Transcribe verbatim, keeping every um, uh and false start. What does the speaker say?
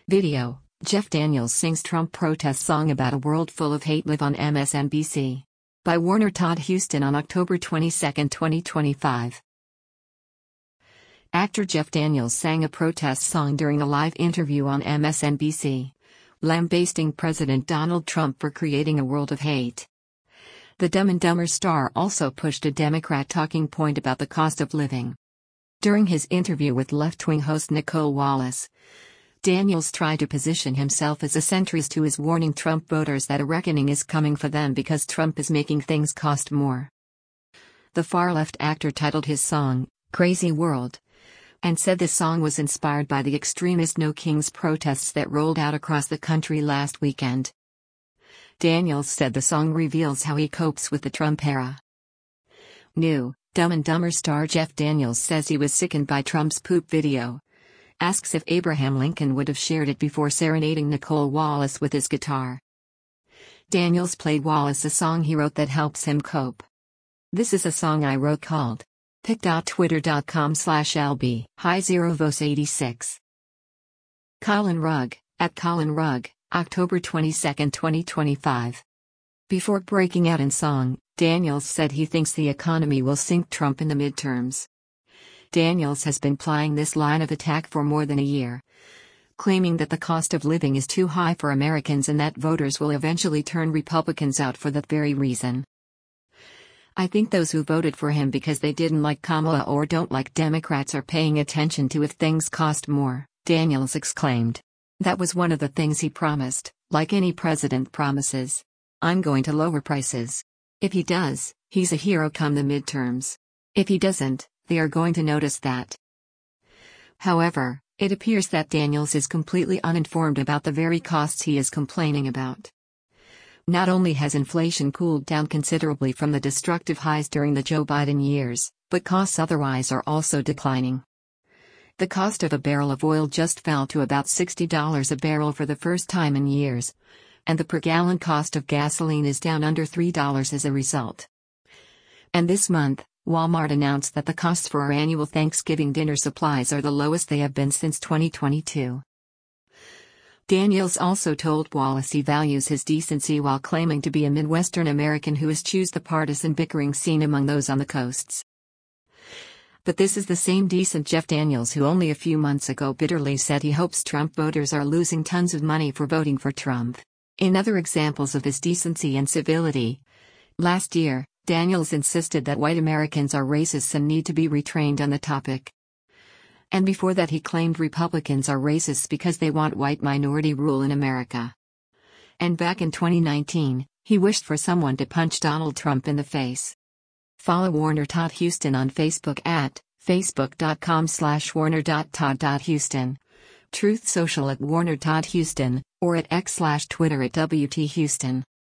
Video: Jeff Daniels sings Trump protest song about a world full of hate live on M S N B C. By Warner Todd Huston on October twenty-second, twenty twenty-five. Actor Jeff Daniels sang a protest song during a live interview on M S N B C, lambasting President Donald Trump for creating a world of hate. The Dumb and Dumber star also pushed a Democrat talking point about the cost of living. During his interview with left-wing host Nicolle Wallace, Daniels tried to position himself as a centrist who is warning Trump voters that a reckoning is coming for them because Trump is making things cost more. The far-left actor titled his song, "Crazy World," and said the song was inspired by the extremist No Kings protests that rolled out across the country last weekend. Daniels said the song reveals how he copes with the Trump era. New, Dumb and Dumber star Jeff Daniels says he was sickened by Trump's poop video. Asks if Abraham Lincoln would have shared it before serenading Nicolle Wallace with his guitar. Daniels played Wallace a song he wrote that helps him cope. "This is a song I wrote called pic dot twitter dot com slash L B Hi zero Vos eighty-six. Colin Rugg, at Colin Rugg, October twenty-second, twenty twenty-five. Before breaking out in song, Daniels said he thinks the economy will sink Trump in the midterms. Daniels has been plying this line of attack for more than a year, claiming that the cost of living is too high for Americans and that voters will eventually turn Republicans out for that very reason. "I think those who voted for him because they didn't like Kamala or don't like Democrats are paying attention to if things cost more," Daniels exclaimed. "That was one of the things he promised, like any president promises. I'm going to lower prices. If he does, he's a hero come the midterms. If he doesn't, they are going to notice that." However, it appears that Daniels is completely uninformed about the very costs he is complaining about. Not only has inflation cooled down considerably from the destructive highs during the Joe Biden years, but costs otherwise are also declining. The cost of a barrel of oil just fell to about sixty dollars a barrel for the first time in years, and the per gallon cost of gasoline is down under three dollars as a result. And this month, Walmart announced that the costs for our annual Thanksgiving dinner supplies are the lowest they have been since twenty twenty-two. Daniels also told Wallace he values his decency while claiming to be a Midwestern American who eschews the partisan bickering seen among those on the coasts. But this is the same decent Jeff Daniels who only a few months ago bitterly said he hopes Trump voters are losing tons of money for voting for Trump. In other examples of his decency and civility, last year, Daniels insisted that white Americans are racists and need to be retrained on the topic. And before that he claimed Republicans are racists because they want white minority rule in America. And back in twenty nineteen, he wished for someone to punch Donald Trump in the face. Follow Warner Todd Huston on Facebook at facebook dot com slash warner dot todd dot huston, Truth Social at Warner Todd Huston, or at X slash Twitter at W T Huston.